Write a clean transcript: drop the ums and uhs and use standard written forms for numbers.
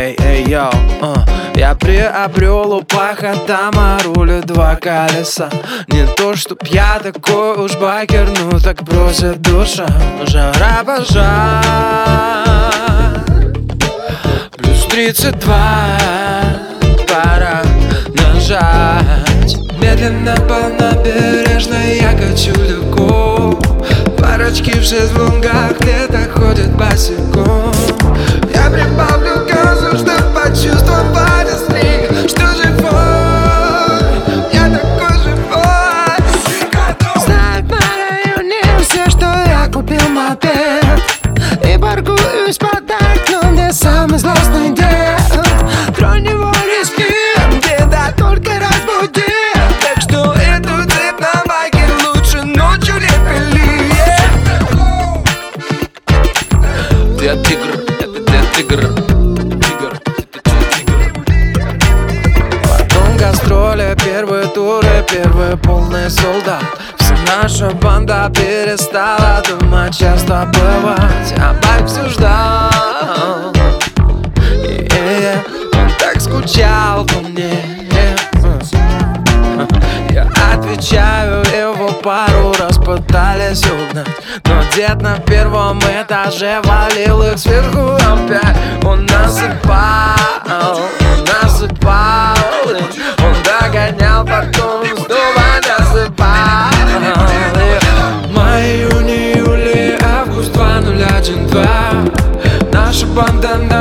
эй, йоу, я приобрел у пахота на руле два колеса. Не то, чтоб я такой уж байкер, ну так просит душа. Жара пожар, плюс 32, пора нажать. Медленно по набережной я качу легко. Парочки в шезлонгах лето ходят босиком. Я прибавлю газу, чтоб почувствовать острик, что живой, я такой живой. Знают на районе все, что я купил мопед и паркуюсь под окном, где самый злостный дед. Тронь его не спит, деда только разбуди. Так что эту цепь на байке лучше ночью не пили. Дед тигр, это дед тигр. Потом гастроли, первые туры, первый полный солдат. Вся наша банда перестала дома часто бывать, а байк все ждал. Он так скучал по мне. Я отвечаю, его пару раз пытались угнать, но дед на первом этаже валил их сверху опять. Он насыпал, он догонял, потом снова насыпал. Май, июнь, июль, август 2012. Наша банда